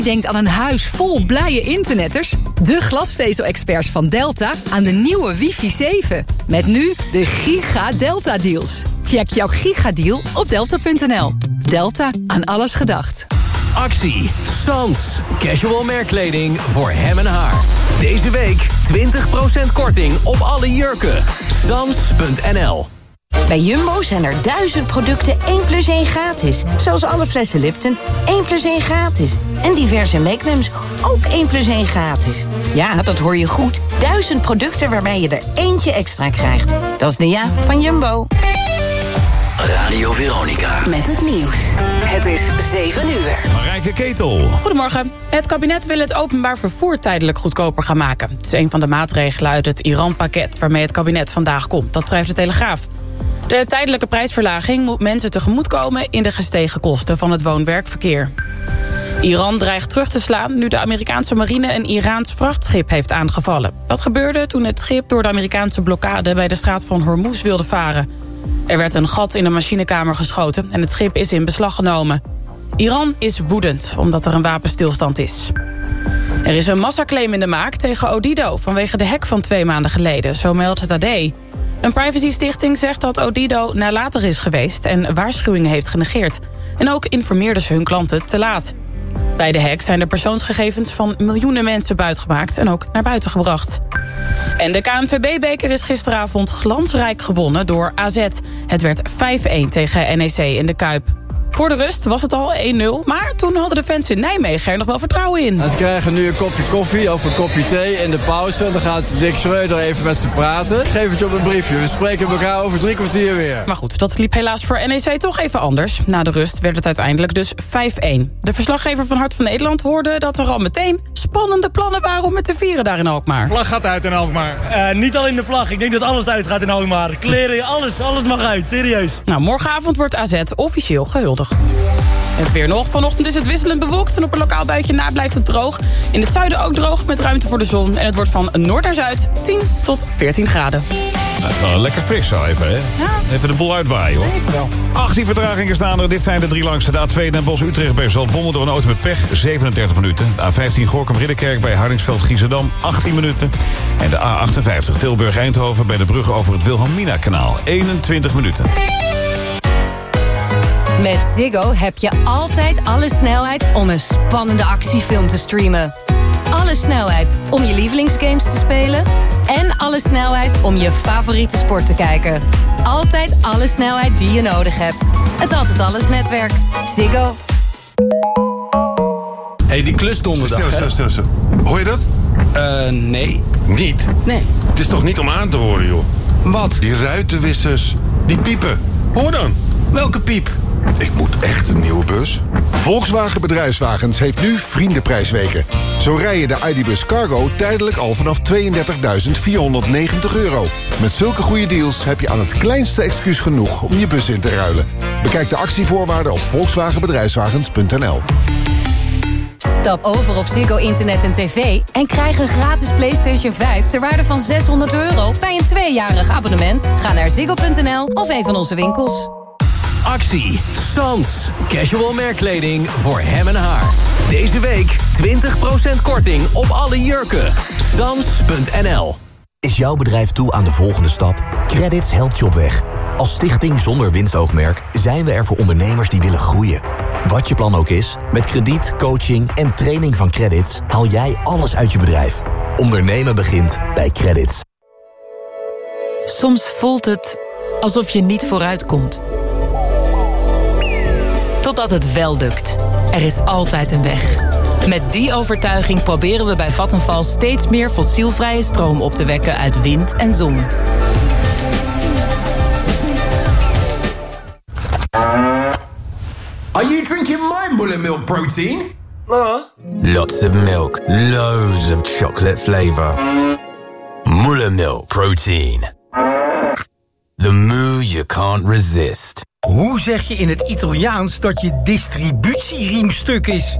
denkt aan een huis vol blije internetters? De glasvezel-experts van Delta aan de nieuwe wifi 7. Met nu de Giga Delta Deals. Check jouw gigadeal op delta.nl. Delta, aan alles gedacht. Actie Sans. Casual merkkleding voor hem en haar. Deze week 20% korting op alle jurken. Sans.nl. Bij Jumbo zijn er 1000 producten 1+1 gratis. Zoals alle flessen Lipton, 1+1 gratis. En diverse Magnums, ook 1+1 gratis. Ja, dat hoor je goed. 1000 producten waarbij je er eentje extra krijgt. Dat is de ja van Jumbo. Radio Veronica. Met het nieuws. Het is 7 uur. Marijke Ketel. Goedemorgen. Het kabinet wil het openbaar vervoer tijdelijk goedkoper gaan maken. Het is een van de maatregelen uit het Iran-pakket waarmee het kabinet vandaag komt. Dat schrijft de Telegraaf. De tijdelijke prijsverlaging moet mensen tegemoetkomen in de gestegen kosten van het woon-werkverkeer. Iran dreigt terug te slaan nu de Amerikaanse marine een Iraans vrachtschip heeft aangevallen. Dat gebeurde toen het schip door de Amerikaanse blokkade bij de straat van Hormuz wilde varen. Er werd een gat in de machinekamer geschoten en het schip is in beslag genomen. Iran is woedend omdat er een wapenstilstand is. Er is een massaclaim in de maak tegen Odido vanwege de hack van 2 maanden geleden, zo meldt het AD. Een privacystichting zegt dat Odido nalatig is geweest en waarschuwingen heeft genegeerd. En ook informeerden ze hun klanten te laat. Bij de hack zijn de persoonsgegevens van miljoenen mensen buitgemaakt en ook naar buiten gebracht. En de KNVB-beker is gisteravond glansrijk gewonnen door AZ. Het werd 5-1 tegen NEC in de Kuip. Voor de rust was het al 1-0, maar toen hadden de fans in Nijmegen er nog wel vertrouwen in. En ze krijgen nu een kopje koffie of een kopje thee in de pauze. Dan gaat Dick Schreuder even met ze praten. Ik geef het op een briefje. We spreken elkaar over 3 kwartier weer. Maar goed, dat liep helaas voor NEC toch even anders. Na de rust werd het uiteindelijk dus 5-1. De verslaggever van Hart van Nederland hoorde dat er al meteen spannende plannen waren om het te vieren daar in Alkmaar. De vlag gaat uit in Alkmaar. Niet alleen de vlag, ik denk dat alles uitgaat in Alkmaar. Kleren, alles mag uit, serieus. Nou, morgenavond wordt AZ officieel gehuldigd. Het weer nog. Vanochtend is het wisselend bewolkt en op een lokaal buitje na blijft het droog. In het zuiden ook droog met ruimte voor de zon. En het wordt van noord naar zuid 10 tot 14 graden. Nou, het is wel lekker fris zo even, hè? Ja. Even de boel uitwaaien, hoor. Even wel. 18 vertragingen staan er. Dit zijn de 3 langste. De A2 Den Bosch-Utrecht bij Zaltbommel door een auto met pech. 37 minuten. De A15 Gorinchem-Ridderkerk bij Hardingsveld-Giessendam. 18 minuten. En de A58 Tilburg-Eindhoven bij de brug over het Wilhelmina-kanaal. 21 minuten. Met Ziggo heb je altijd alle snelheid om een spannende actiefilm te streamen. Alle snelheid om je lievelingsgames te spelen. En alle snelheid om je favoriete sport te kijken. Altijd alle snelheid die je nodig hebt. Het Altijd Alles netwerk. Ziggo. Hey, die klus donderdag. Stil. Hoor je dat? Nee. Niet? Nee. Het is toch niet om aan te horen, joh? Wat? Die ruitenwissers. Die piepen. Hoor dan. Welke piep? Ik moet echt een nieuwe bus. Volkswagen Bedrijfswagens heeft nu vriendenprijsweken. Zo rij je de ID.Buzz Cargo tijdelijk al vanaf €32.490. Met zulke goede deals heb je aan het kleinste excuus genoeg om je bus in te ruilen. Bekijk de actievoorwaarden op volkswagenbedrijfswagens.nl. Stap over op Ziggo Internet en TV en krijg een gratis PlayStation 5 ter waarde van €600 bij een 2-jarig abonnement. Ga naar ziggo.nl of een van onze winkels. Actie Sans. Casual merkkleding voor hem en haar. Deze week 20% korting op alle jurken. Sans.nl. Is jouw bedrijf toe aan de volgende stap? Credits helpt je op weg. Als stichting zonder winstoogmerk zijn we er voor ondernemers die willen groeien. Wat je plan ook is, met krediet, coaching en training van Credits haal jij alles uit je bedrijf. Ondernemen begint bij Credits. Soms voelt het alsof je niet vooruitkomt. Totdat het wel lukt. Er is altijd een weg. Met die overtuiging proberen we bij Vattenfall steeds meer fossielvrije stroom op te wekken uit wind en zon. Are you drinking my Muller Milk protein? Lots of milk, loads of chocolate flavor. Muller Milk Protein. The moo you can't resist. Hoe zeg je in het Italiaans dat je distributieriem stuk is?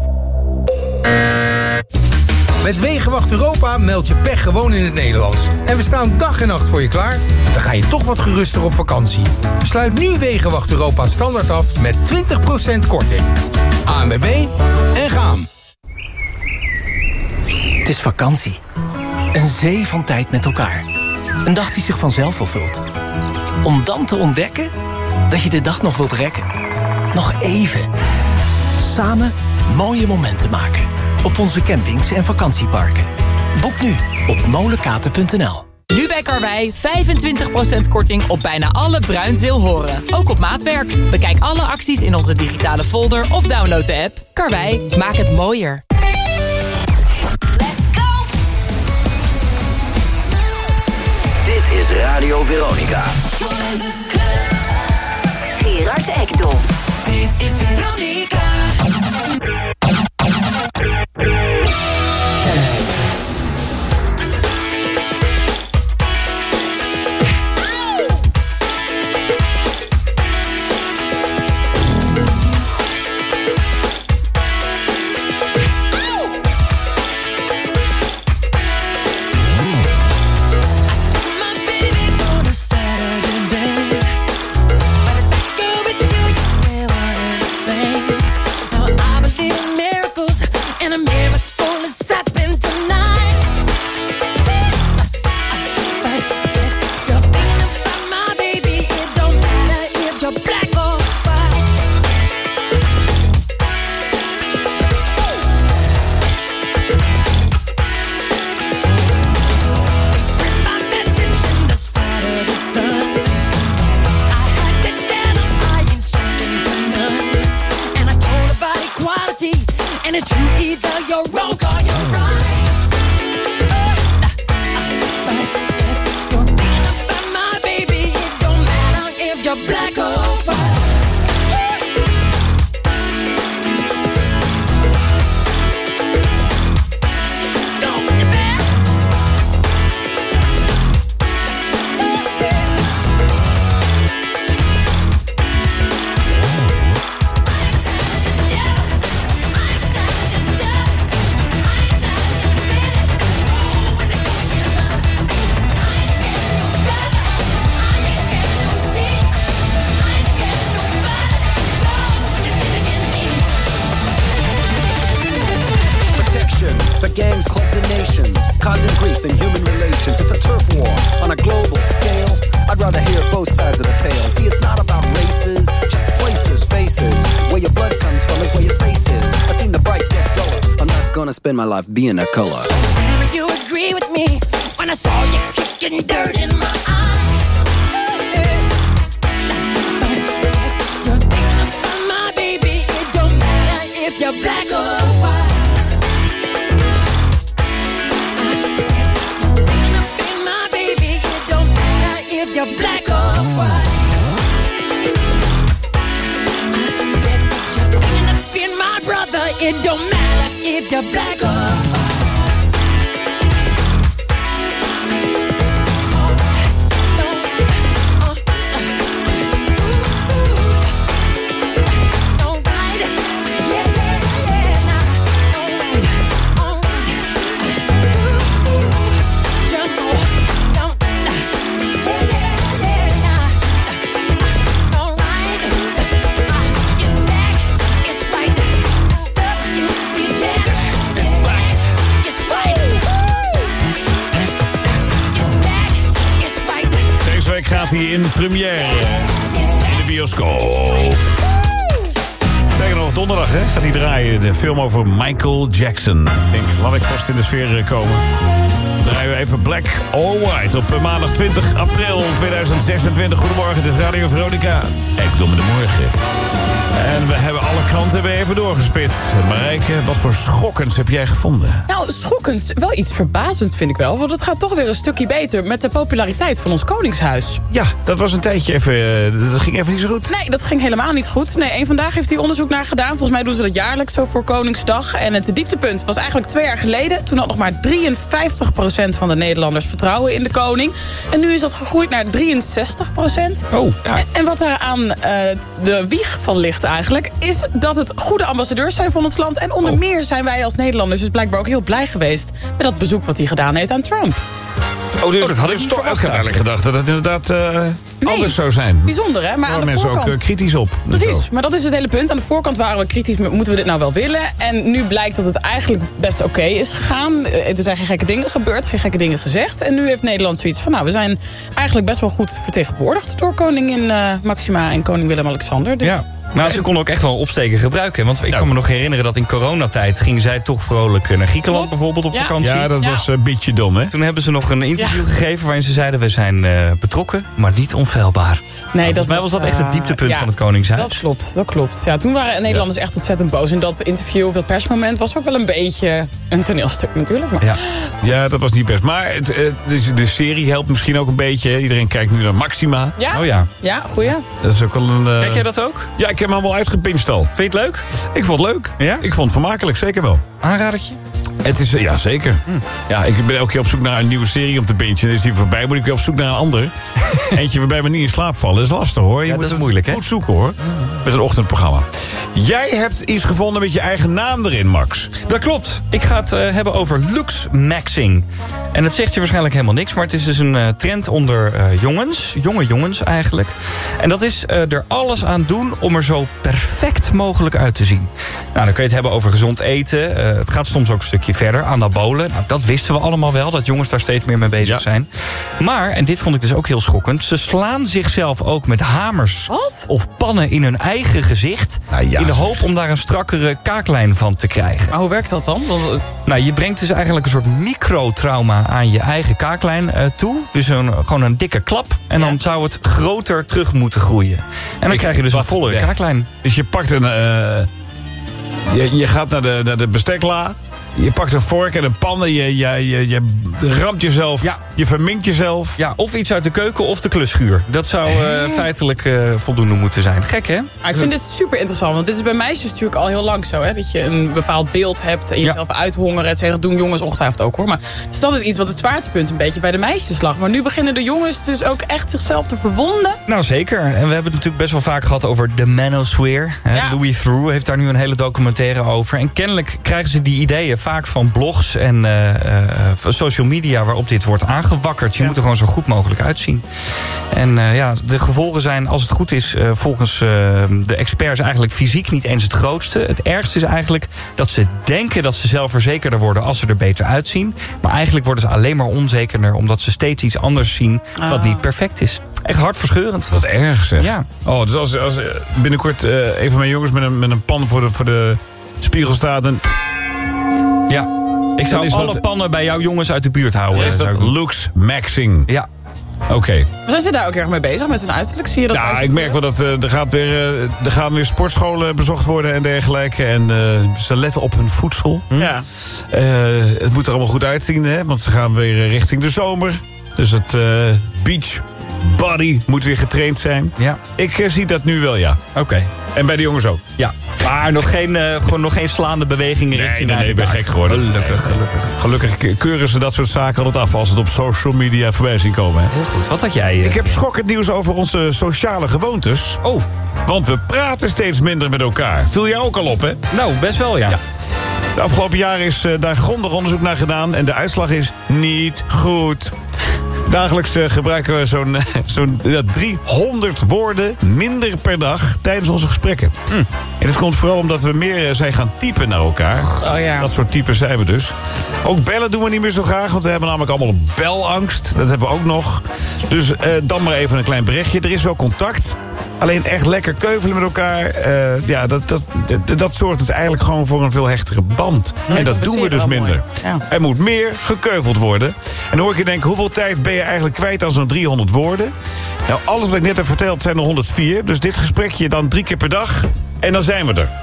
Met Wegenwacht Europa meld je pech gewoon in het Nederlands. En we staan dag en nacht voor je klaar. Dan ga je toch wat geruster op vakantie. Sluit nu Wegenwacht Europa standaard af met 20% korting. ANWB en gaan. is vakantie. Een zee van tijd met elkaar. Een dag die zich vanzelf vervult. Om dan te ontdekken dat je de dag nog wilt rekken. Nog even. Samen mooie momenten maken. Op onze campings en vakantieparken. Boek nu op molenkaten.nl. Nu bij Karwei 25% korting op bijna alle Bruinzeel horen. Ook op maatwerk. Bekijk alle acties in onze digitale folder of download de app. Karwei, maak het mooier. Dit is Radio Veronica. Gerard Ekdom. Dit is Veronica. Spend my life being a color. Damn, you agree with me when I saw you kicking dirt in my eye. You're thinking about my baby. It don't matter if you're black or white. I said you're thinking about my baby. It don't matter if you're black or white. I said you're thinking about my brother. It don't matter if you're black or white. Hij in première in de bioscoop. Sterker nog, donderdag gaat hij draaien. De film over Michael Jackson. Denk ik, laat ik vast in de sfeer komen. Dan draaien we even Black or White op maandag 20 april 2026. Goedemorgen, dit is Radio Veronica. Ekdom in de morgen. En we hebben alle kranten weer even doorgespit. Marijke, wat voor schokkends heb jij gevonden? Nou, schokkend, wel iets verbazends vind ik wel. Want het gaat toch weer een stukje beter met de populariteit van ons Koningshuis. Ja, dat was een tijdje even... Dat ging even niet zo goed. Nee, dat ging helemaal niet goed. Nee, Eén Vandaag heeft hier onderzoek naar gedaan. Volgens mij doen ze dat jaarlijks zo voor Koningsdag. En het dieptepunt was eigenlijk 2 jaar geleden. Toen had nog maar 53% van de Nederlanders vertrouwen in de koning. En nu is dat gegroeid naar 63%. Oh, ja. En wat daar aan de wieg van ligt eigenlijk, is dat het goede ambassadeurs zijn van ons land. En onder meer zijn wij als Nederlanders dus blijkbaar ook heel blij geweest met dat bezoek wat hij gedaan heeft aan Trump. Oh, dus dat had ik niet verwacht. Ik had eigenlijk gedacht dat het inderdaad anders zou zijn. Bijzonder, hè? Maar aan de mensen voorkant... ook kritisch op. Precies, maar dat is het hele punt. Aan de voorkant waren we kritisch, moeten we dit nou wel willen? En nu blijkt dat het eigenlijk best oké is gegaan. Er zijn geen gekke dingen gebeurd, geen gekke dingen gezegd. En nu heeft Nederland zoiets van, nou, we zijn eigenlijk best wel goed vertegenwoordigd door koningin Maxima en koning Willem-Alexander. Dus... Ja. Nou, ze konden ook echt wel opsteken gebruiken. Want ik kan me nog herinneren dat in coronatijd ging zij toch vrolijk naar Griekenland bijvoorbeeld op vakantie. Ja, dat was een beetje dom, hè? Toen hebben ze nog een interview gegeven waarin ze zeiden... we zijn betrokken, maar niet onfeilbaar. Nee, volgens mij was dat echt het dieptepunt van het Koningshuis. Dat klopt. Ja, toen waren Nederlanders echt ontzettend boos. En dat interview, of dat persmoment, was ook wel een beetje een toneelstuk natuurlijk. Maar... Ja, dat was niet best. Maar de serie helpt misschien ook een beetje. Iedereen kijkt nu naar Maxima. Ja? Oh ja. Ja, goeie. Dat is ook wel een... Kijk jij dat ook? Ja, ik heb hem allemaal uitgepincht al. Vind je het leuk? Ik vond het leuk. Ja? Ik vond het vermakelijk, zeker wel. Aanradertje? Het is, ja, zeker. Ja, ik ben elke keer op zoek naar een nieuwe serie om te bingen. Is die voorbij, moet ik weer op zoek naar een ander. Eentje waarbij we niet in slaap vallen. Dat is lastig, hoor. Je moet dat is moeilijk, hè? Goed zoeken, hoor. Met een ochtendprogramma. Jij hebt iets gevonden met je eigen naam erin, Max. Dat klopt. Ik ga het hebben over luxe-maxing. En het zegt je waarschijnlijk helemaal niks... maar het is dus een trend onder jongens. Jonge jongens eigenlijk. En dat is er alles aan doen om er zo perfect mogelijk uit te zien. Nou, dan kun je het hebben over gezond eten. Het gaat soms ook een stukje verder. Anabolen. Nou, dat wisten we allemaal wel. Dat jongens daar steeds meer mee bezig zijn. Maar, en dit vond ik dus ook heel schokkend... ze slaan zichzelf ook met hamers of pannen in hun eigen gezicht... in de hoop om daar een strakkere kaaklijn van te krijgen. Maar hoe werkt dat dan? Nou, je brengt dus eigenlijk een soort microtrauma aan je eigen kaaklijn toe. Dus gewoon een dikke klap. En dan zou het groter terug moeten groeien. En dan krijg je dus een volle kaaklijn. Dus je pakt een... Je gaat naar de bestekla. Je pakt een vork en een pan en je ramt jezelf. Ja. Je verminkt jezelf. Ja, of iets uit de keuken of de klusschuur. Dat zou feitelijk voldoende moeten zijn. Gek, hè? Ik vind dit super interessant. Want dit is bij meisjes natuurlijk al heel lang zo. Hè? Dat je een bepaald beeld hebt en jezelf uithongeren. Dat doen jongens ongetwijfeld ook, hoor. Maar het is altijd iets wat het zwaartepunt een beetje bij de meisjes lag. Maar nu beginnen de jongens dus ook echt zichzelf te verwonden. Nou, zeker. En we hebben het natuurlijk best wel vaak gehad over de manosphere. Ja. Louis Theroux heeft daar nu een hele documentaire over. En kennelijk krijgen ze die ideeën vaak van blogs en social media waarop dit wordt aangewakkerd. Je moet er gewoon zo goed mogelijk uitzien. En de gevolgen zijn, als het goed is, volgens de experts eigenlijk fysiek niet eens het grootste. Het ergste is eigenlijk dat ze denken dat ze zelfverzekerder worden als ze er beter uitzien. Maar eigenlijk worden ze alleen maar onzekerder omdat ze steeds iets anders zien wat niet perfect is. Echt hartverscheurend. Wat erg, zeg. Ja. Oh, dus als binnenkort een van mijn jongens met een pan voor de spiegel staat en... Ja, ik zou alle pannen bij jouw jongens uit de buurt houden. Is dat luxe-maxing? Ja. Oké. Zijn ze daar ook erg mee bezig met hun uiterlijk? Zie je dat? Ja, ik merk wel dat er gaan weer sportscholen bezocht worden en dergelijke. En ze letten op hun voedsel. Ja. Het moet er allemaal goed uitzien, hè? Want ze gaan weer richting de zomer. Dus het beach body moet weer getraind zijn. Ja. Ik zie dat nu wel, ja. Oké. En bij de jongens ook. Ja. Maar nog geen slaande bewegingen richting Nee, ik ben gek geworden. Gelukkig keuren ze dat soort zaken altijd af als het op social media voorbij zien komen. Hè. Heel goed. Wat had jij? Ik heb schokkend nieuws over onze sociale gewoontes. Oh. Want we praten steeds minder met elkaar. Viel jij ook al op, hè? Nou, best wel, ja. De afgelopen jaren is daar grondig onderzoek naar gedaan. En de uitslag is niet goed. Dagelijks gebruiken we zo'n 300 woorden minder per dag tijdens onze gesprekken. En dat komt vooral omdat we meer zijn gaan typen naar elkaar. Oh ja. Dat soort types zijn we dus. Ook bellen doen we niet meer zo graag, want we hebben namelijk allemaal een belangst. Dat hebben we ook nog. Dus dan maar even een klein berichtje. Er is wel contact. Alleen echt lekker keuvelen met elkaar. Dat zorgt dus eigenlijk gewoon voor een veel hechtere band. En dat doen we dus minder. Ja. Er moet meer gekeuveld worden. En dan hoor ik je denken, hoeveel tijd ben je eigenlijk kwijt aan zo'n 300 woorden? Nou, alles wat ik net heb verteld zijn er 104. Dus dit gesprekje dan 3 keer per dag. En dan zijn we er.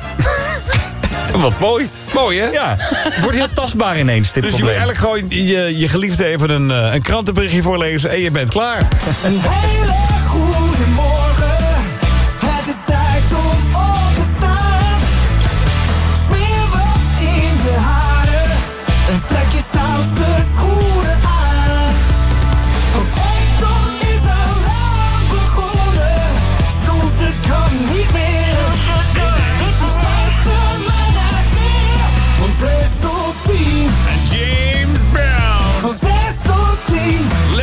Wat mooi. Mooi, hè? Ja. Het wordt heel tastbaar ineens, dit dus probleem. je moet eigenlijk gewoon je geliefde even een krantenberichtje voorlezen en je bent klaar. Een hele goede morgen. Het is tijd om op te staan. Smeer wat in je haren en trek je stoutste schoenen aan. Want Ekdom is al lang begonnen. Snoezen kan niet meer. Dus luister maar naar Geer. Van 6 tot 10. James Brown. Van 6 tot 10.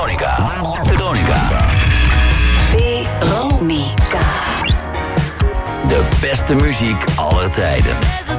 Veronica. De beste muziek aller tijden.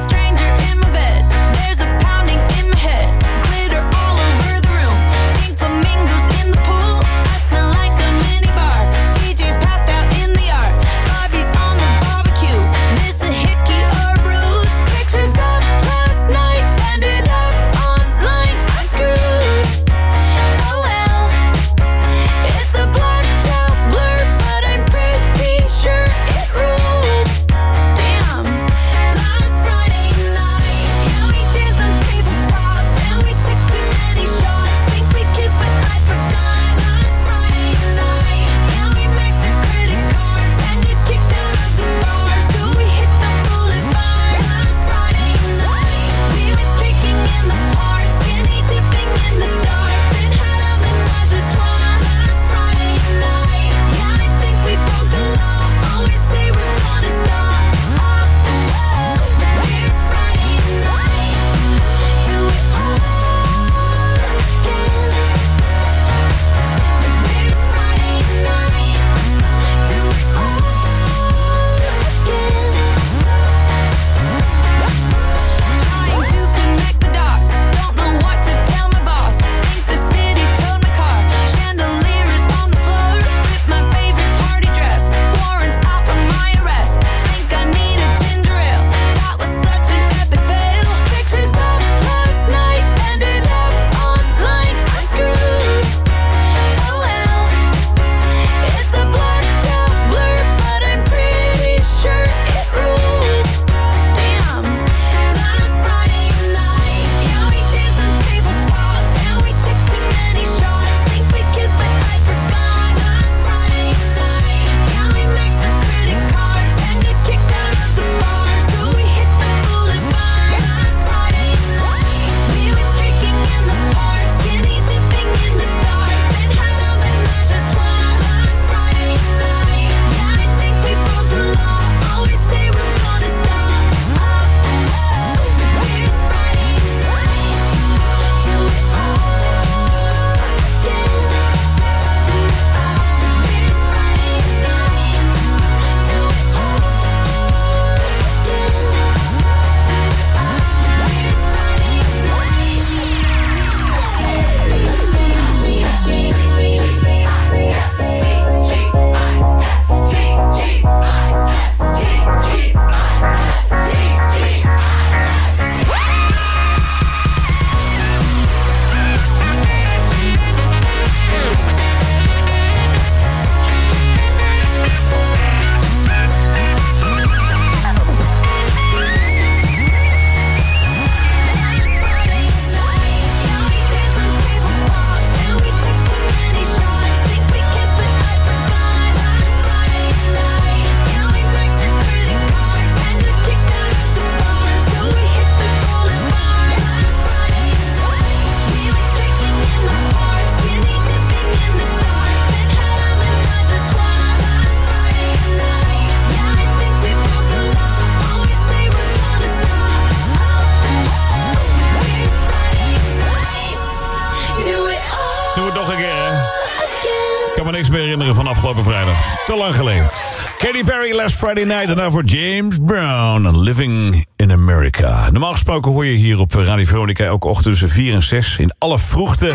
Van afgelopen vrijdag. Te lang geleden. Katy Perry, Last Friday Night. Daarna voor James Brown. Living in America. Normaal gesproken hoor je hier op Radio Veronica elke ochtend tussen 4 en 6. In alle vroegte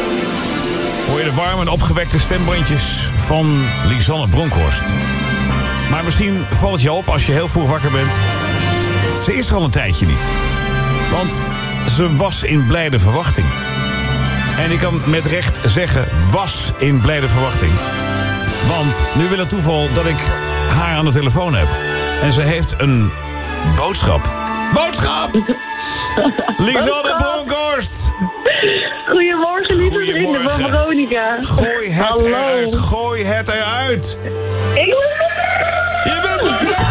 hoor je de warme en opgewekte stembandjes van Lisanne Bronkhorst. Maar misschien valt het je op als je heel vroeg wakker bent. Ze is er al een tijdje niet. Want ze was in blijde verwachting. En ik kan met recht zeggen, was in blijde verwachting. Want nu wil het toeval dat ik haar aan de telefoon heb. En ze heeft een boodschap. Boodschap! Lisanne Bronkhorst! Goedemorgen, lieve vrienden van Veronica. Gooi het Hallo. eruit, gooi het eruit. Ik Je bent moeder!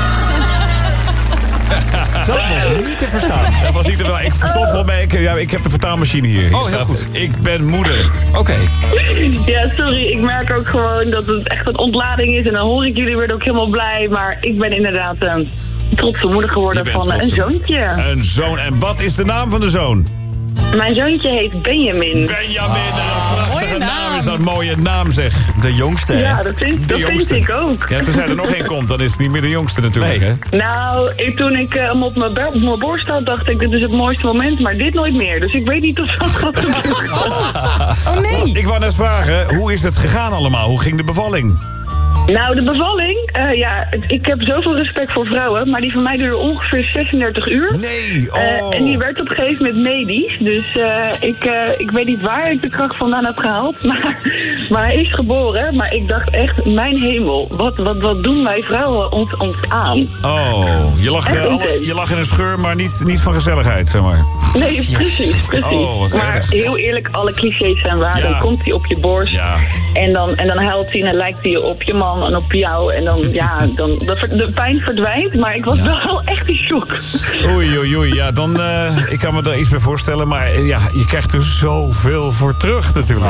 Dat was niet te verstaan. Dat was niet te verstaan. Ik verstond volgens mij, ik heb de vertaalmachine hier. Hier Oh, heel staat, goed. Ik ben moeder. Oké. Ja, sorry. Ik merk ook gewoon dat het echt een ontlading is. En dan hoor ik jullie weer ook helemaal blij. Maar ik ben inderdaad trotse moeder geworden van een zoontje. Een zoon. En wat is de naam van de zoon? Mijn zoontje heet Benjamin. Benjamin, een prachtige naam is is dat een mooie naam, zeg. De jongste, hè? Ja, dat vind ik ook. Ja, tenzij er nog één komt, dan is het niet meer de jongste natuurlijk, hè? Nou, toen ik hem op mijn borst had, dacht ik, dit is het mooiste moment, maar dit nooit meer. Dus ik weet niet of dat gaat gebeuren. Oh nee! Ik wou net vragen, hoe is het gegaan allemaal? Hoe ging de bevalling? Nou, de bevalling, ik heb zoveel respect voor vrouwen, maar die van mij duurde ongeveer 36 uur. Nee, En die werd op een gegeven moment medisch, dus ik weet niet waar ik de kracht vandaan heb gehaald, maar hij is geboren, maar ik dacht echt, mijn hemel, wat doen wij vrouwen ons aan? Oh, je lag in een scheur, maar niet van gezelligheid, zeg maar. Nee, precies. Oh, wat maar erg. heel eerlijk, alle clichés zijn waar, dan komt hij op je borst, en dan huilt hij en dan lijkt hij op je man en op jou. En dan, de pijn verdwijnt. Maar ik was wel echt in shock. Oei. Ja, dan, ik kan me daar iets bij voorstellen. Maar ja, je krijgt er zoveel voor terug natuurlijk.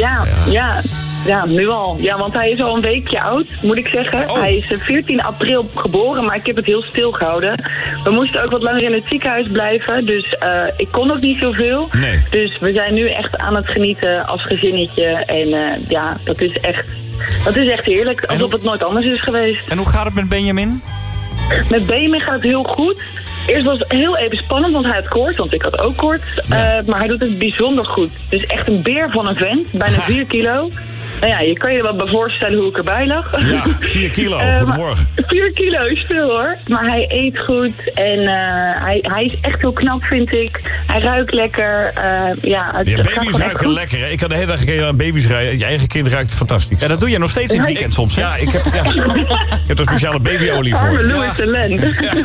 Ja, nu al. Ja, want hij is al een weekje oud, moet ik zeggen. Oh. Hij is 14 april geboren, maar ik heb het heel stil gehouden. We moesten ook wat langer in het ziekenhuis blijven. Dus ik kon ook niet zoveel. Nee. Dus we zijn nu echt aan het genieten als gezinnetje. En dat is echt heerlijk, alsof het nooit anders is geweest. En hoe gaat het met Benjamin? Met Benjamin gaat het heel goed. Eerst was het heel even spannend, want hij had koorts, want ik had ook koorts. Maar hij doet het bijzonder goed. Het is echt een beer van een vent, bijna 4 kilo. Nou ja, je kan je er wel bij voorstellen hoe ik erbij lag. Ja, 4 kilo, goedemorgen. 4 kilo is veel hoor. Maar hij eet goed en hij is echt heel knap, vind ik. Hij ruikt lekker. Baby's ruiken lekker, hè? Ik had de hele dag gekeken aan baby's rijden. Je eigen kind ruikt fantastisch. Ja, dat doe je nog steeds in het weekend soms, hè? Ja, ik heb er speciale babyolie voor. Arme Louis de Len.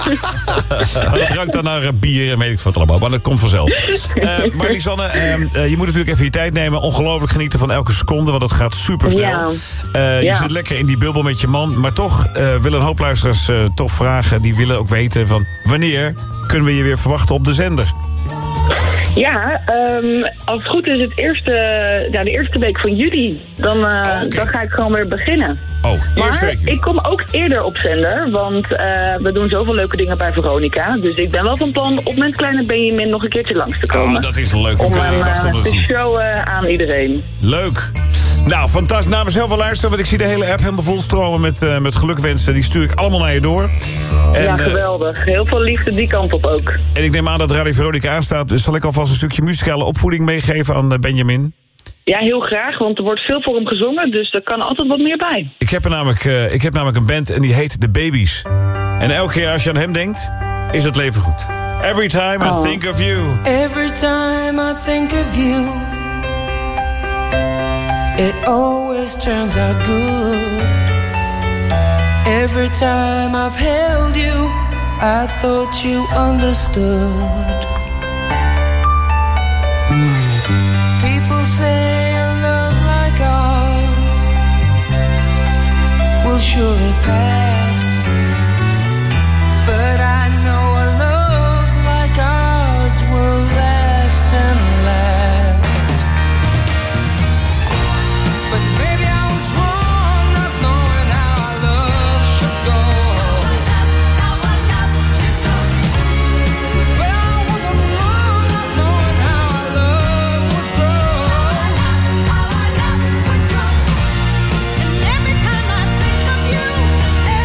Dat ruikt dan naar bier en weet ik wat allemaal. Maar dat komt vanzelf. Maar Lisanne, je moet natuurlijk even je tijd nemen. Ongelooflijk genieten van elke seconde, want dat gaat super snel. Je zit lekker in die bubbel met je man. Maar toch willen een hoop luisteraars toch vragen. Die willen ook weten van wanneer kunnen we je weer verwachten op de zender? Ja, als het goed is de eerste week van juli. Dan ga ik gewoon weer beginnen. Maar ik kom ook eerder op zender, want we doen zoveel leuke dingen bij Veronica. Dus ik ben wel van plan op mijn kleine Benjamin nog een keertje langs te komen. Oh, dat is leuk. Om hem te showen aan iedereen. Leuk. Nou, fantastisch. Namens heel veel luisteren, want ik zie de hele app helemaal vol stromen met gelukwensen. Die stuur ik allemaal naar je door. En, geweldig. Heel veel liefde die kant op ook. En ik neem aan dat Radio Veronica aanstaat. Dus zal ik alvast een stukje muzikale opvoeding meegeven aan Benjamin? Ja, heel graag, want er wordt veel voor hem gezongen. Dus er kan altijd wat meer bij. Ik heb namelijk een band en die heet The Babies. En elke keer als je aan hem denkt, is het leven goed. Every time I think of you. Every time I think of you, it always turns out good. Every time I've held you, I thought you understood. People say a love like ours will surely pass, but I know a love like ours will last and last. But maybe I was wrong not knowing how our love should go. But I wasn't wrong not knowing how our love would grow. And every time I think of you,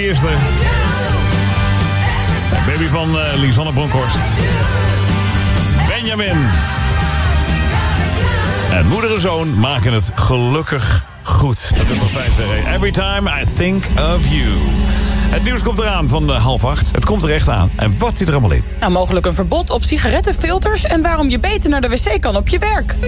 eerste. Baby van Lisanne Bronkhorst. Benjamin. En moeder en zoon maken het gelukkig goed. Dat is wel 5 zeggen. Every time I think of you. Het nieuws komt eraan van 7:30. Het komt er echt aan. En wat zit er allemaal in? Nou, mogelijk een verbod op sigarettenfilters en waarom je beter naar de wc kan op je werk.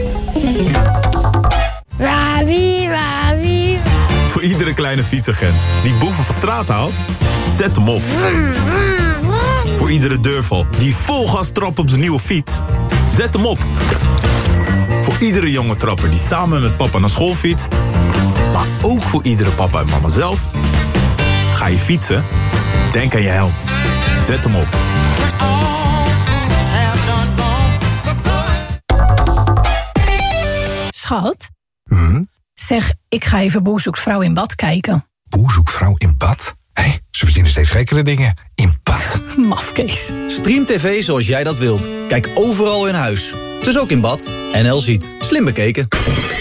Voor iedere kleine fietsagent die boeven van straat haalt, zet hem op. Voor iedere deurval die vol gas trapt op zijn nieuwe fiets, zet hem op. Voor iedere jonge trapper die samen met papa naar school fietst, maar ook voor iedere papa en mama zelf. Ga je fietsen? Denk aan je helm. Zet hem op. Schat? Zeg, ik ga even Boer zoekt vrouw in bad kijken. Boer zoekt vrouw in bad? Hé, ze verzinnen steeds gekkere dingen. In bad. Mafkees. Stream TV zoals jij dat wilt. Kijk overal in huis. Dus ook in bad. NL Ziet. Slim bekeken.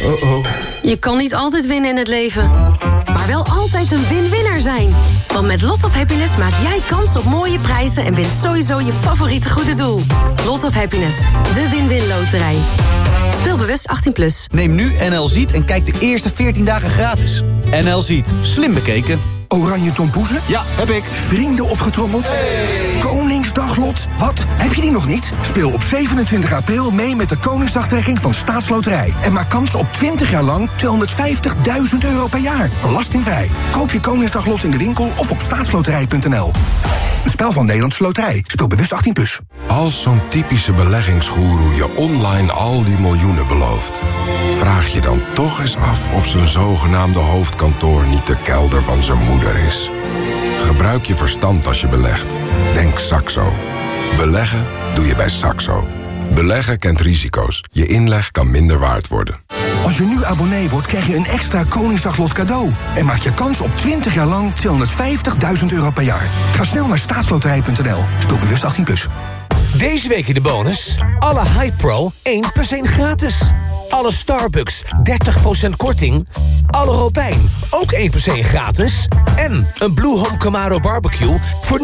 Je kan niet altijd winnen in het leven. Maar wel altijd een win-winner zijn. Want met Lot of Happiness maak jij kans op mooie prijzen... en wint sowieso je favoriete goede doel. Lot of Happiness. De win-win loterij. Speel bewust 18+. Neem nu NL Ziet en kijk de eerste 14 dagen gratis. NL Ziet. Slim bekeken. Oranje tompoezen? Ja, heb ik. Vrienden opgetrommeld? Hey. Koningsdaglot? Wat? Heb je die nog niet? Speel op 27 april mee met de Koningsdagtrekking van Staatsloterij. En maak kans op 20 jaar lang €250.000 per jaar. Belastingvrij. Koop je Koningsdaglot in de winkel of op staatsloterij.nl. Een spel van Nederlandse Loterij. Speel bewust 18+. Als zo'n typische beleggingsgoeroe je online al die miljoenen belooft, vraag je dan toch eens af of zijn zogenaamde hoofdkantoor niet de kelder van zijn moeder is. Gebruik je verstand als je belegt. Denk Saxo. Beleggen doe je bij Saxo. Beleggen kent risico's. Je inleg kan minder waard worden. Als je nu abonnee wordt, krijg je een extra Koningsdaglot cadeau. En maak je kans op 20 jaar lang €250.000 per jaar. Ga snel naar staatsloterij.nl. Speel bewust 18+. Deze week in de bonus. Alle Hype Pro 1+1 gratis. Alle Starbucks 30% korting. Alle Robijn ook 1+1 gratis. En een Blue Home Camaro Barbecue voor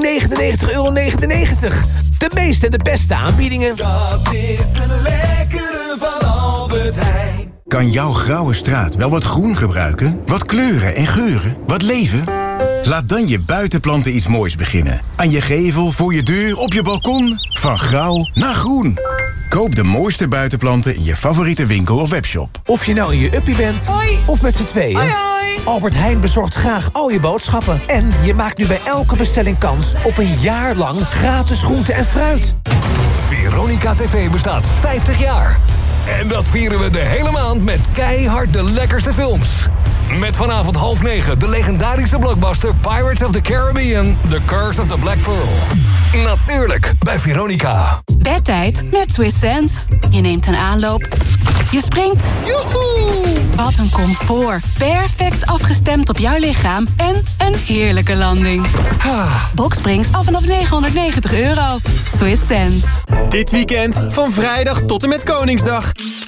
€99,99. De meeste en de beste aanbiedingen. Dat is een lekkere van Albert Heijn. Kan jouw grauwe straat wel wat groen gebruiken? Wat kleuren en geuren? Wat leven? Laat dan je buitenplanten iets moois beginnen. Aan je gevel, voor je deur, op je balkon. Van grauw naar groen. Koop de mooiste buitenplanten in je favoriete winkel of webshop. Of je nou in je uppie bent, hoi, of met z'n tweeën. Hoi, hoi. Albert Heijn bezorgt graag al je boodschappen. En je maakt nu bij elke bestelling kans op een jaar lang gratis groente en fruit. Veronica TV bestaat 50 jaar. En dat vieren we de hele maand met keihard de lekkerste films. Met vanavond 8:30 de legendarische blockbuster Pirates of the Caribbean, The Curse of the Black Pearl. Natuurlijk, bij Veronica. Bedtijd met Swiss Sense. Je neemt een aanloop. Je springt. Joehoe! Wat een comfort. Perfect afgestemd op jouw lichaam. En een heerlijke landing. Boxsprings af vanaf €990. Swiss Sense. Dit weekend van vrijdag tot en met Koningsdag.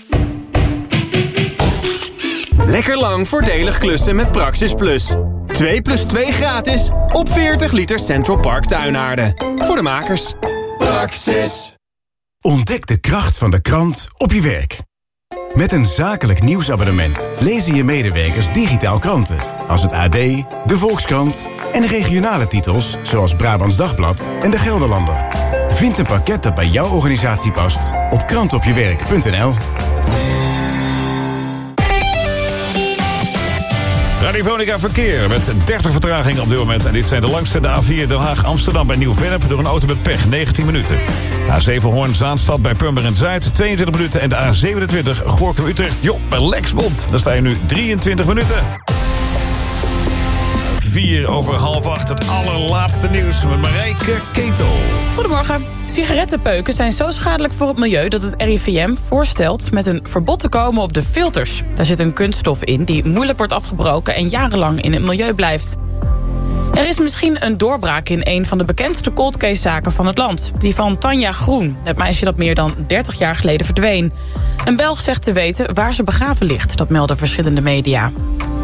Lekker lang voordelig klussen met Praxis Plus. 2+2 gratis op 40 liter Central Park tuinaarden. Voor de makers. Praxis. Ontdek de kracht van de krant op je werk. Met een zakelijk nieuwsabonnement lezen je medewerkers digitaal kranten. Als het AD, de Volkskrant en regionale titels zoals Brabants Dagblad en de Gelderlander. Vind een pakket dat bij jouw organisatie past op krantopjewerk.nl. Radio Veronica verkeer met 30 vertraging op dit moment. En dit zijn de langste. De A4 Den Haag-Amsterdam bij Nieuw-Vennep door een auto met pech, 19 minuten. A7 Hoorn-Zaanstad bij Purmerend Zuid, 22 minuten. En de A27 Gorinchem-Utrecht, bij Lexmond. Daar sta je nu 23 minuten. 7:04, het allerlaatste nieuws met Marijke Ketel. Goedemorgen. Sigarettenpeuken zijn zo schadelijk voor het milieu dat het RIVM voorstelt met een verbod te komen op de filters. Daar zit een kunststof in die moeilijk wordt afgebroken en jarenlang in het milieu blijft. Er is misschien een doorbraak in een van de bekendste cold case zaken van het land. Die van Tanja Groen, het meisje dat meer dan 30 jaar geleden verdween. Een Belg zegt te weten waar ze begraven ligt, dat melden verschillende media.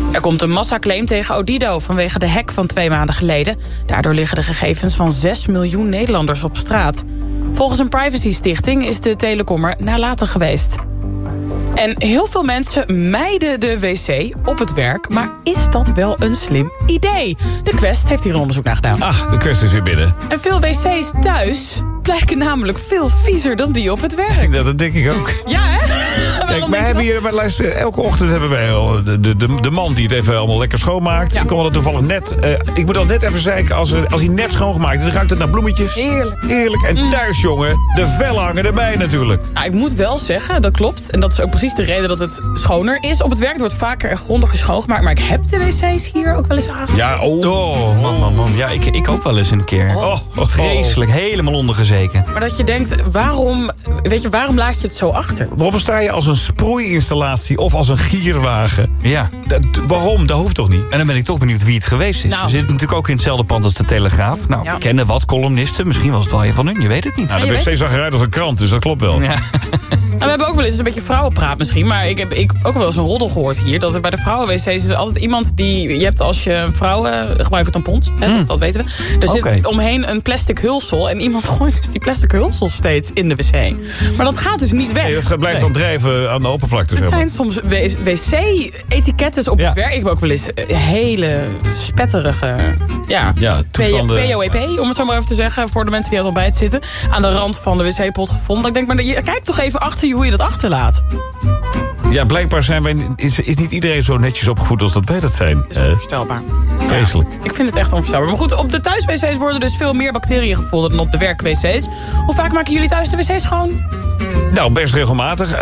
Er komt een massaclaim tegen Odido vanwege de hack van 2 maanden geleden. Daardoor liggen de gegevens van 6 miljoen Nederlanders op straat. Volgens een privacystichting is de telecommer nalatig geweest. En heel veel mensen mijden de wc op het werk, maar is dat wel een slim idee? De Quest heeft hier een onderzoek naar gedaan. De Quest is weer binnen. En veel wc's thuis blijken namelijk veel viezer dan die op het werk. Ja, dat denk ik ook. Ja, hè? Kijk, wij hebben hier, elke ochtend hebben wij al de man die het even allemaal lekker schoonmaakt. Ja. Ik kom er toevallig net. Ik moet al net even zeiken, als hij net schoongemaakt is, dan ruikt het naar bloemetjes. Heerlijk. En thuis, jongen, de vellen hangen erbij natuurlijk. Nou, ik moet wel zeggen, dat klopt. En dat is ook precies de reden dat het schoner is. Op het werk wordt vaker en grondiger schoongemaakt. Maar ik heb de wc's hier ook wel eens aangekomen. Ja, man. Ja, ik ook wel eens een keer. Vreselijk, helemaal ondergezeken. Maar dat je denkt, waarom laat je het zo achter? Waarom sta je als een sproeiinstallatie of als een gierwagen? Ja. Waarom? Dat hoeft toch niet? En dan ben ik toch benieuwd wie het geweest is. We zitten natuurlijk ook in hetzelfde pand als de Telegraaf. Nou, we kennen wat columnisten. Misschien was het wel een van hun, je weet het niet. Nou, de wc zag eruit als een krant, dus dat klopt wel. Ja. We hebben ook wel eens een beetje vrouwenpraat misschien. Maar ik heb ook wel eens een roddel gehoord hier. Dat er bij de vrouwenwc's is altijd iemand die... Je hebt als je vrouwen gebruiken tampons. Dat weten we. Er zit omheen een plastic hulsel. En iemand gooit dus die plastic hulsel steeds in de wc. Maar dat gaat dus niet weg. Nee, dat blijft dan drijven aan de oppervlakte. Het zijn soms wc-etikettes op het werk. Ik heb ook wel eens hele spetterige... POEP, om het zo maar even te zeggen. Voor de mensen die al bij het zitten. Aan de rand van de wc-pot gevonden. Ik denk, maar kijk toch even achter je hoe je dat achterlaat. Ja, blijkbaar is niet iedereen zo netjes opgevoed als dat wij dat zijn. Dat is onvoorstelbaar. Vreselijk. Ja, ik vind het echt onvoorstelbaar. Maar goed, op de thuis-wc's worden dus veel meer bacteriën gevonden dan op de werk-wc's. Hoe vaak maken jullie thuis de wc's schoon? Nou, best regelmatig.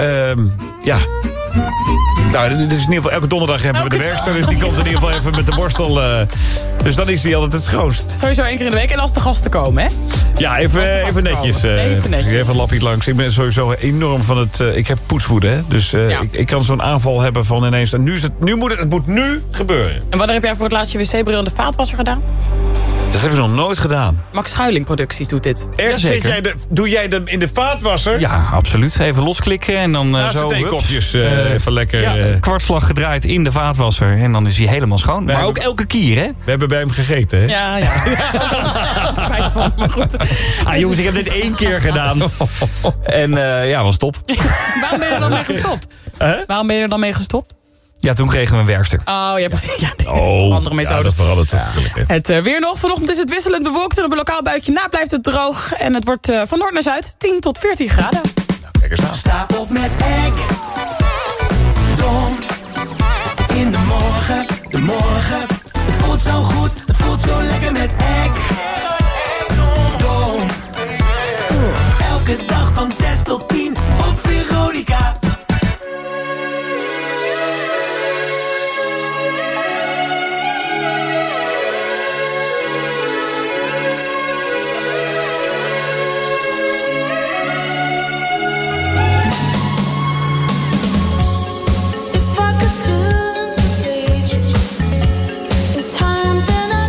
Nou, dus in ieder geval elke donderdag hebben we de werkster. Dus die komt in ieder geval even met de borstel. Dus dan is die altijd het schoonst. Sowieso 1 keer in de week. En als de gasten komen, hè? Ja, even netjes. Even een lapje langs. Ik ben sowieso enorm van het... ik heb poetsvoeden, hè. Dus ik kan zo'n aanval hebben van ineens... En het moet nu gebeuren. En wanneer heb jij voor het laatst je wc-bril in de vaatwasser gedaan? Dat heb ik nog nooit gedaan. Max Schuiling Producties doet dit. Echt zeker? Doe jij hem in de vaatwasser? Ja, absoluut. Even losklikken en dan zo... theekopjes even lekker... kwartslag gedraaid in de vaatwasser. En dan is hij helemaal schoon. Maar ook elke keer, hè? We hebben bij hem gegeten, hè? Ja. Spijt van, maar goed. Jongens, ik heb dit 1 keer gedaan. En was top. Waarom ben je er dan mee gestopt? Waarom ben je er dan mee gestopt? Ja, toen kregen we een werkster. Oh, ja, precies. Andere methodes. Ja, dat verandert Het weer nog. Vanochtend is het wisselend bewolkt en op een lokaal buitje na blijft het droog. En het wordt van noord naar zuid 10 tot 14 graden. Nou, kijk eens aan. Sta op met Egg. Dom. In de morgen. Het voelt zo goed, het voelt zo lekker met Egg. Dom. Elke dag van 6 tot 10 op Veronica. If I could turn the page in time, then I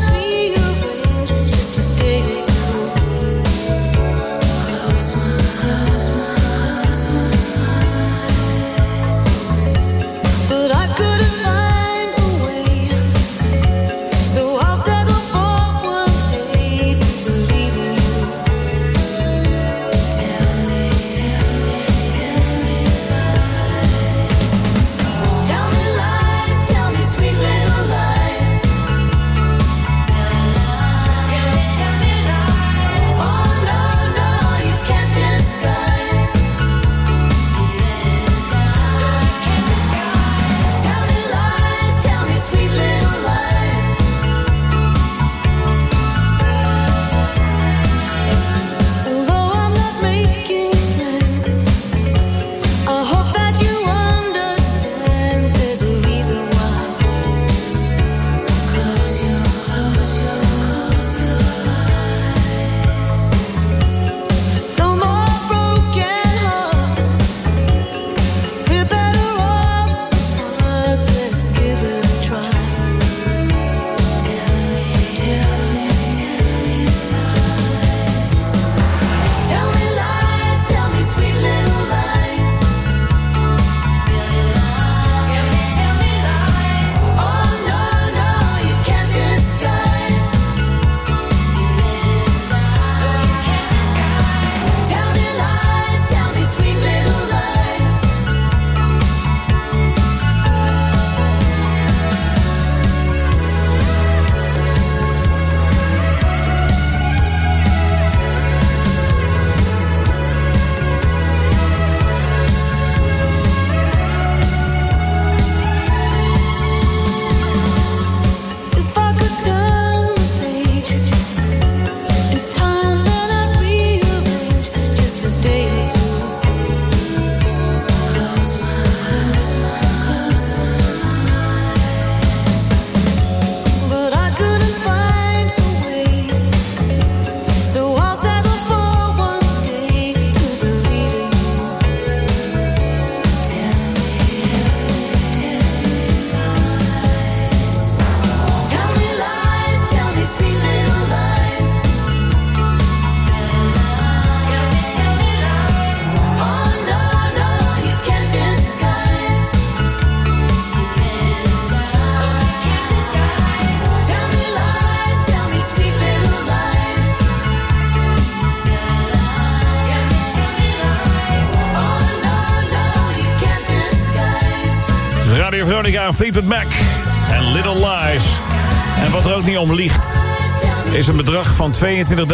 Veronica, Fleetwood Mac en Little Lies. En wat er ook niet om liegt, is een bedrag van €22.400.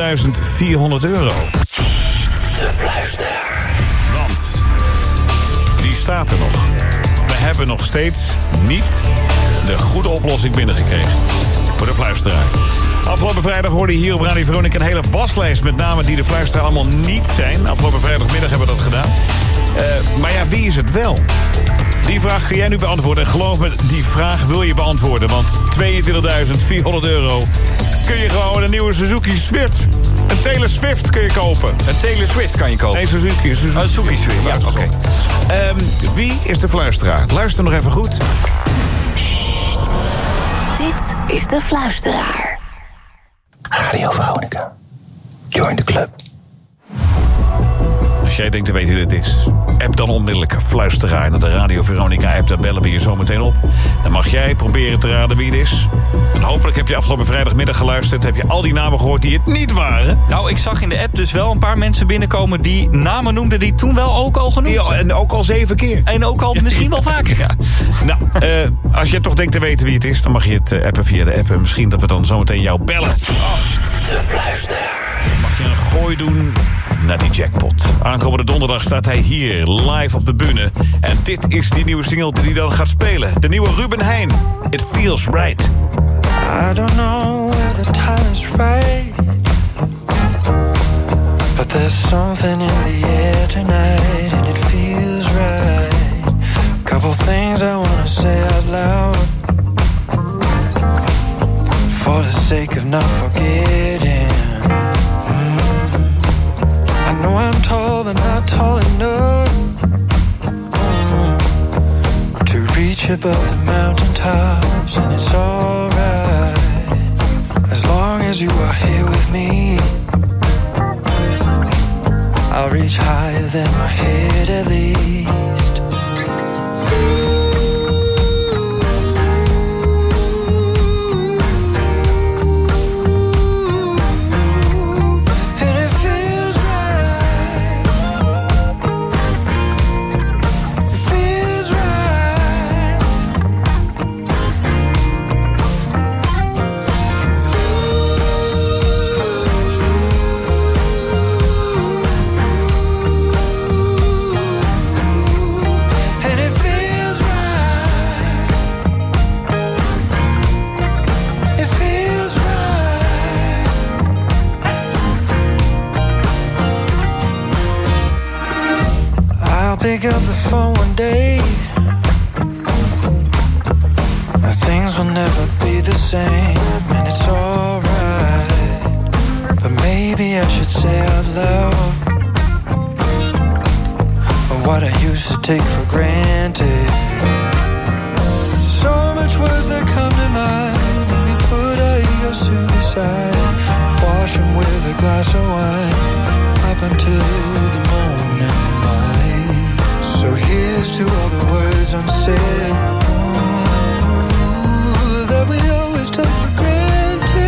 De fluisteraar. Want die staat er nog. We hebben nog steeds niet de goede oplossing binnengekregen voor de fluisteraar. Afgelopen vrijdag hoorde je hier op Radio Veronica een hele waslijst met namen die de fluisteraar allemaal niet zijn. Afgelopen vrijdagmiddag hebben we dat gedaan. Maar ja, wie is het wel? Die vraag kun jij nu beantwoorden. En geloof me, die vraag wil je beantwoorden. Want €22.400 kun je gewoon een nieuwe Suzuki Swift. Een Taylor Swift kun je kopen. Een Taylor Swift kan je kopen? Nee, Suzuki Swift. Ja, oké. Wie is de fluisteraar? Luister nog even goed. Sst. Dit is de fluisteraar. Radio Veronica. Join the club. Als jij denkt te weten wie dit is, app dan onmiddellijk fluisteraar naar de Radio Veronica app. Dan bellen we je zo meteen op. Dan mag jij proberen te raden wie het is. En hopelijk heb je afgelopen vrijdagmiddag geluisterd. Heb je al die namen gehoord die het niet waren. Nou, ik zag in de app dus wel een paar mensen binnenkomen die namen noemden die toen wel ook al genoemd. Ja, en ook al 7 keer. En ook al misschien wel vaker. Ja. Nou, als je toch denkt te weten wie het is, dan mag je het appen via de app. En misschien dat we dan zometeen jou bellen. De fluisteraar. Dan mag je een gooi doen naar die jackpot. Aankomende donderdag staat hij hier live op de bühne. En dit is die nieuwe single die hij dan gaat spelen. De nieuwe Ruben Heijn. It Feels Right. I don't know where the time is right, but there's something in the air tonight and it feels right. Couple things I wanna say out loud, for the sake of not forgetting. I know I'm tall, but not tall enough to reach above the mountaintops, and it's alright as long as you are here with me. I'll reach higher than my head at least. Pick up the phone one day, things will never be the same, and it's alright, but maybe I should say out loud what I used to take for granted. So much words that come to mind, and we put our egos to the side, wash them with a glass of wine, up until the morning light. So here's to all the words unsaid, that we always took for granted.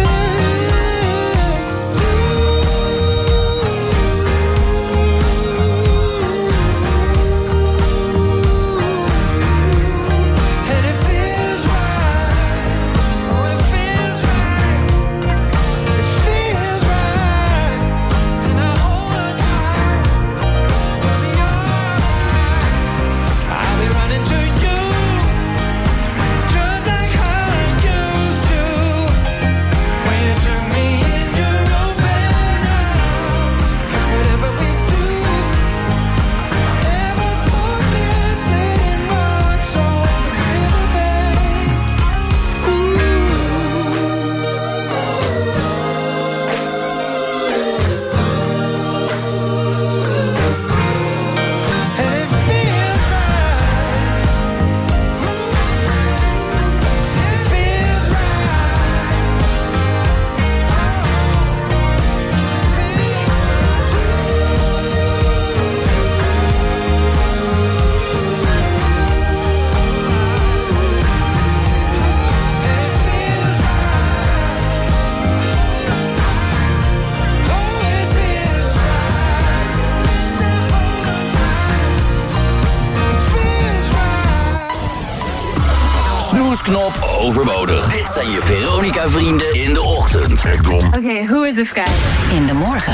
And it feels right, oh it feels right, it feels right, and I hold on tight, we'll be alright. I'll be running to you, snoosknop overbodig. Dit zijn je Veronica-vrienden in de ochtend. Oké, who is this guy? In de morgen.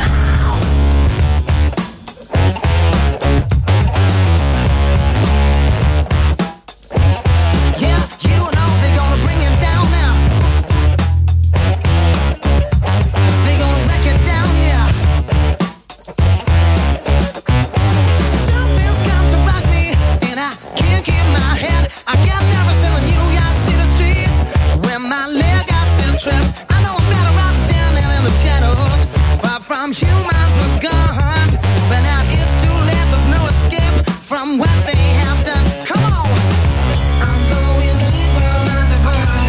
Humans with guns, but now it's too late. There's no escape from what they have done. Come on, I'm going deeper underground.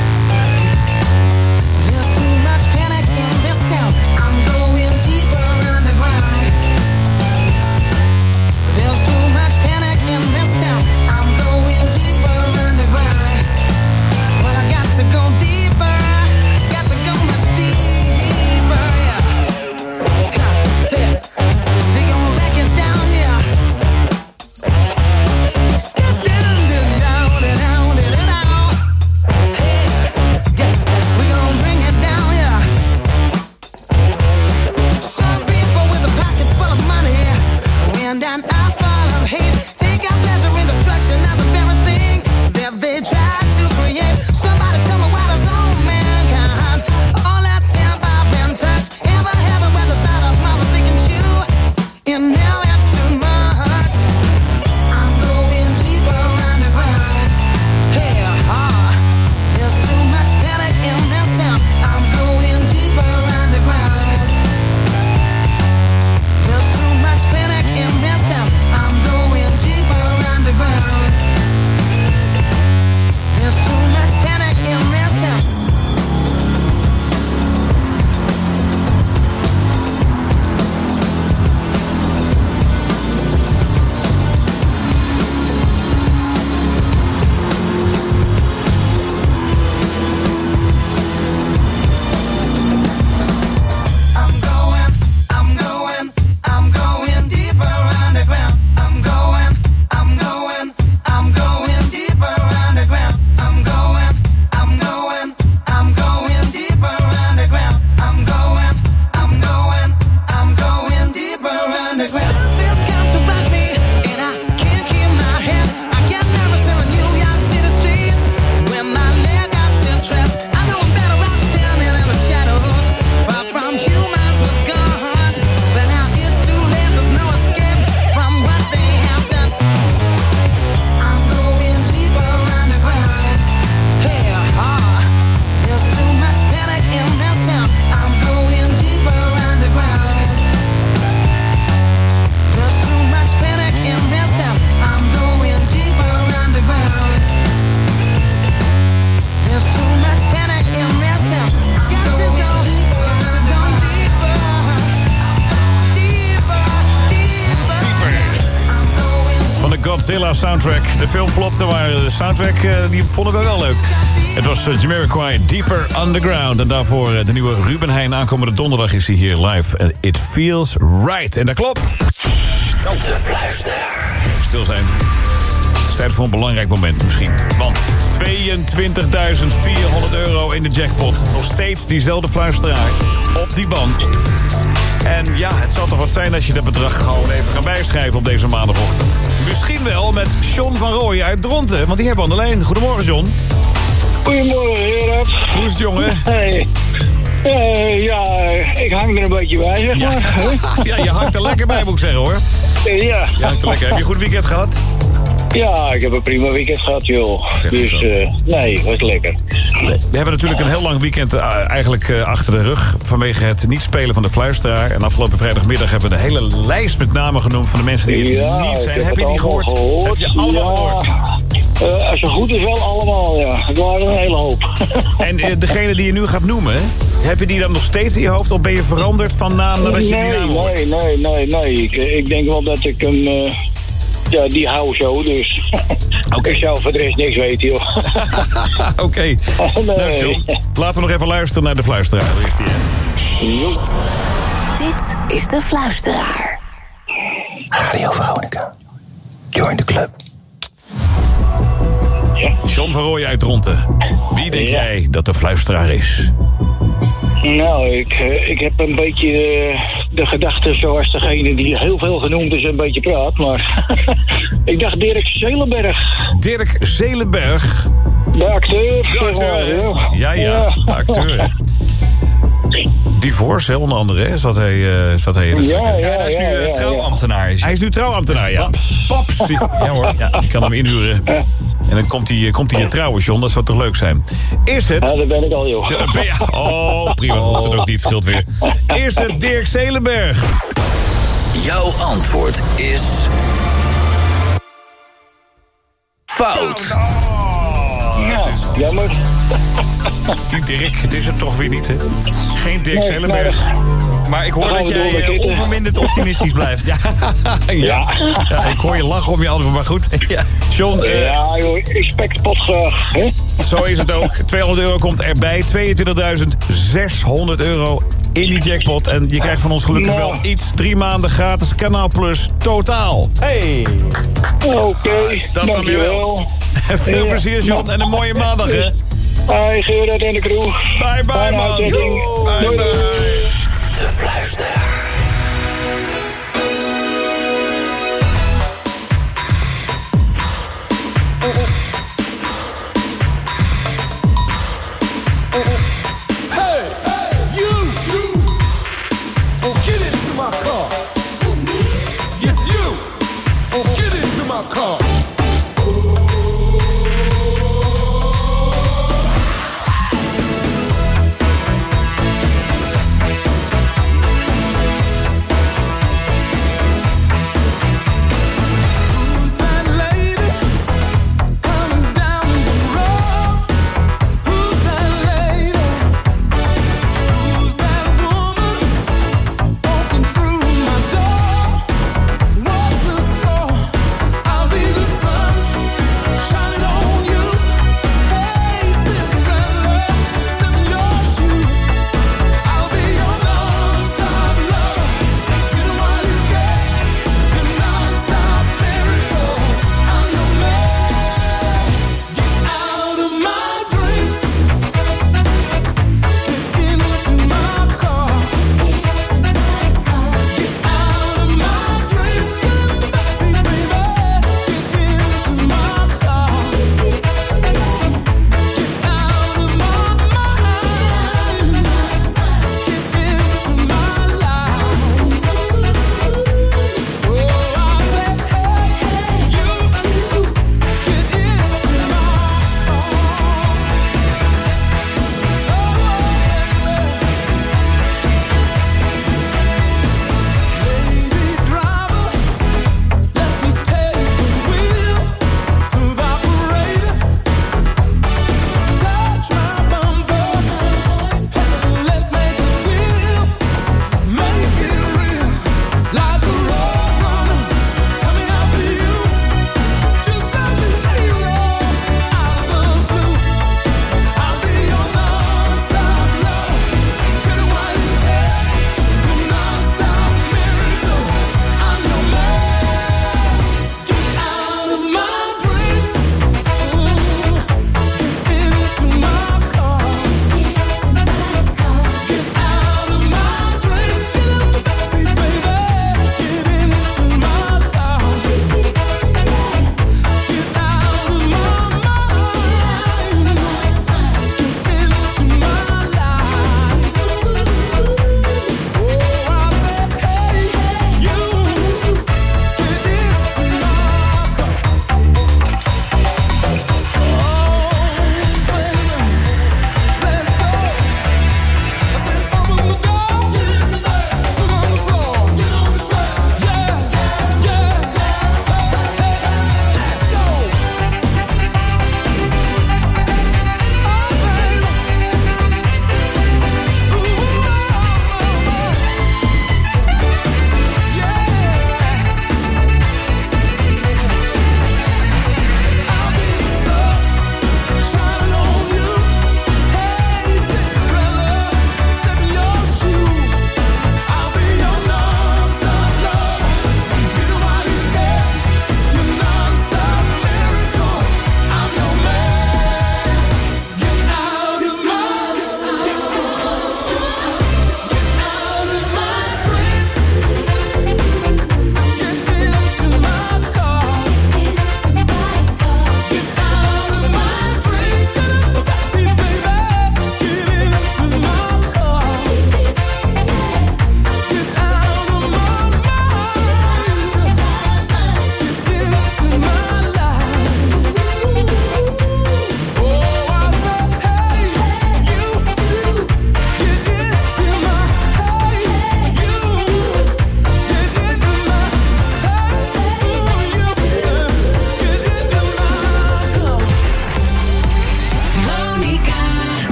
There's too much panic in this town. I'm going deeper underground. There's too much panic in this town. I'm going deeper underground. Well, I got to go deeper. Got to go much deeper. Yeah. They gon' wreck it down here. Step down, down, down, down. Hey, yeah, we gon' bring it down here. Some people with a pocket full of money and an eye full of hate take out pleasure in destruction of the very thing that they try to create. Somebody tell me why does all mankind all that temper and touch ever heaven where the thought of mama thinking you? And now it's too much. I'm going deeper underground. Hey, there's too much panic in this town. I'm going deeper underground. There's too much panic in this town. I'm going deeper underground. There's too much panic in this town. I'm going deeper underground. I'm going deeper underground. I'm going deeper underground. I'm going deeper underground. Something's got to rock me, and I can't keep my head. I get nervous in the New York City streets when my leg got still trapped. I know I'm better off standing in the shadows, far from humans with guns. But now it's too late. There's no escape from what they have done. I'm going deeper underground. Hey, there's too much panic in this town. I'm going deeper underground. There's too much panic in this town. I'm going deeper underground. There's too much panic in this town. Got to go deeper, Van de Godzilla soundtrack. De film flopte, maar de soundtrack die vonden we wel leuk. Het was Jamiroquai, Deeper Underground. En daarvoor de nieuwe Ruben Heijn. Aankomende donderdag is hij hier live. En It Feels Right. En dat klopt. De Fluisteraar. Stil zijn. Het is tijd voor een belangrijk moment misschien. Want €22.400 in de jackpot. Nog steeds diezelfde fluisteraar op die band. En ja, het zal toch wat zijn als je dat bedrag gewoon even kan bijschrijven op deze maandagochtend. Misschien wel met John van Rooyen uit Dronten, want die hebben we aan de lijn. Goedemorgen, John. Goedemorgen, Gerard. Hoe is het, jongen? Hey. Ja, ik hang er een beetje bij, zeg maar. Ja, je hangt er lekker bij, moet ik zeggen, hoor. Ja. Je hangt er lekker. Heb je een goed weekend gehad? Ja, ik heb een prima weekend gehad, joh. Dus, nee, was lekker. We hebben natuurlijk een heel lang weekend eigenlijk achter de rug... vanwege het niet spelen van de Fluisteraar. En afgelopen vrijdagmiddag hebben we een hele lijst met namen genoemd... van de mensen die het niet zijn. Heb je die gehoord? Heb je allemaal gehoord? Als het goed is wel allemaal, ja. Het waren een hele hoop. En degene die je nu gaat noemen... heb je die dan nog steeds in je hoofd? Of ben je veranderd van naam nadat je die naam hoort? Nee. Ik denk wel dat ik hem... Ja, die hou zo, dus ik zou voor de rest niks weten, joh. Oké. Nee. Nou, John, laten we nog even luisteren naar de Fluisteraar. Daar is die, hè? Dit is de Fluisteraar. Radio Veronica. Join the club. Ja. John van Rooij uit Dronten. Wie denk jij dat de fluisteraar is? Nou, ik heb een beetje de gedachte zoals degene die heel veel genoemd is een beetje praat. Maar ik dacht Dirk Zelenberg. Dirk Zelenberg? De acteur. De acteur, hè? Ja, de acteur, hè? Divorce, hè, onder andere, hè? Zat hij in het... Ja, hij is nu trouwambtenaar. Hij is nu trouwambtenaar, ja. Paps. Ja hoor, ja, die kan hem inhuren. En dan komt hij je trouwen, John. Dat zou toch leuk zijn. Eerst het... Ja, daar ben ik al, joh. Oh, prima. Hoeft het ook niet. Scheelt weer. Eerst het Dirk Zelenberg. Jouw antwoord is... fout. Ja, jammer. Die Dirk, het is het toch weer niet, hè? Geen Dirk Zelenberg. Maar ik hoor dat jij onverminderd optimistisch blijft. Ja, ik hoor je lachen om je antwoord, maar goed. Ja. John... ja, joh, ik spek de pot graag, hè? Zo is het ook. €200 komt erbij. €22.600 in die jackpot. En je krijgt van ons gelukkig wel iets. 3 maanden gratis Kanaal Plus totaal. Hey! Oké, dat dan weer wel. Veel plezier, John. En een mooie maandag, hè? Hoi, Gerard en de crew. Bye, man. Bye, bye. De Fluisteraar.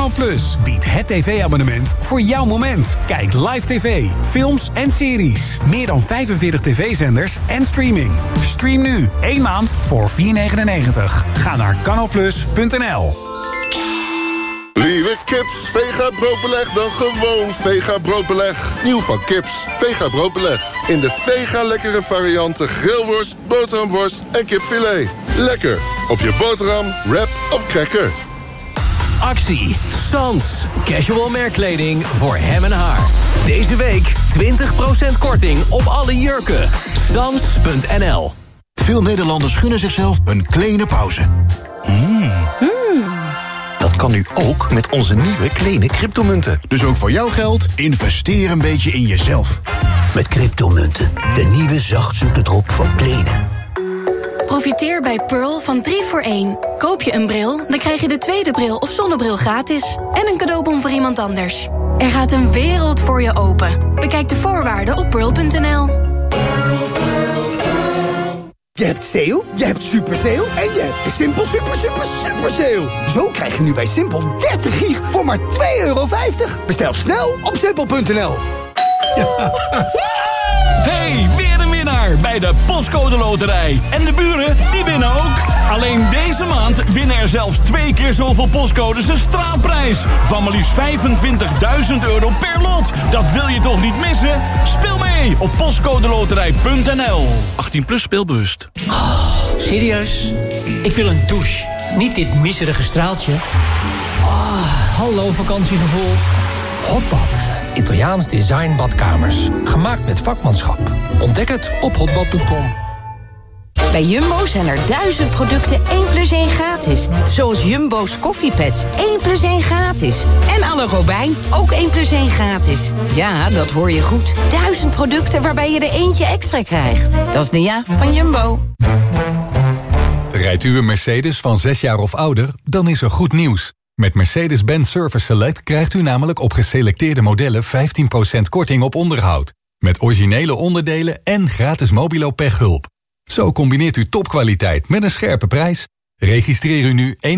Canal Plus biedt het tv-abonnement voor jouw moment. Kijk live tv, films en series. Meer dan 45 tv-zenders en streaming. Stream nu 1 maand voor $4,99. Ga naar canalplus.nl. Lieve kips, Vega broodbeleg dan gewoon Vega broodbeleg. Nieuw van Kips, Vega broodbeleg. In de Vega lekkere varianten grillworst, boterhamworst en kipfilet. Lekker op je boterham, wrap of cracker. Actie Sans. Casual merkkleding voor hem en haar. Deze week 20% korting op alle jurken. Sans.nl. Veel Nederlanders gunnen zichzelf een kleine pauze. Dat kan nu ook met onze nieuwe kleine cryptomunten. Dus ook voor jouw geld, investeer een beetje in jezelf. Met cryptomunten, de nieuwe zachtzoete drop van Kleene. Profiteer bij Pearl van 3 voor 1. Koop je een bril, dan krijg je de tweede bril of zonnebril gratis. En een cadeaubon voor iemand anders. Er gaat een wereld voor je open. Bekijk de voorwaarden op pearl.nl. Je hebt sale, je hebt super sale en je hebt de Simpel super sale. Zo krijg je nu bij Simpel 30 gig voor maar €2,50. Bestel snel op simpel.nl. Hey, weer een winnaar bij de Postcode Loterij. En de buren, die winnen ook. Alleen deze maand winnen er zelfs 2 keer zoveel postcodes een straatprijs. Van maar liefst €25.000 per lot. Dat wil je toch niet missen? Speel mee op postcodeloterij.nl. 18 plus speelbewust. Oh, serieus? Ik wil een douche. Niet dit miserige straaltje. Oh, hallo vakantiegevoel. Hotbad. Italiaans design badkamers. Gemaakt met vakmanschap. Ontdek het op hotbad.com. Bij Jumbo zijn er 1000 producten 1+1 gratis. Zoals Jumbo's koffiepads 1+1 gratis. En alle Robijn ook 1+1 gratis. Ja, dat hoor je goed. 1000 producten waarbij je er eentje extra krijgt. Dat is de ja van Jumbo. Rijdt u een Mercedes van 6 jaar of ouder? Dan is er goed nieuws. Met Mercedes-Benz Service Select krijgt u namelijk op geselecteerde modellen 15% korting op onderhoud. Met originele onderdelen en gratis mobilo pechhulp. Zo combineert u topkwaliteit met een scherpe prijs. Registreer u nu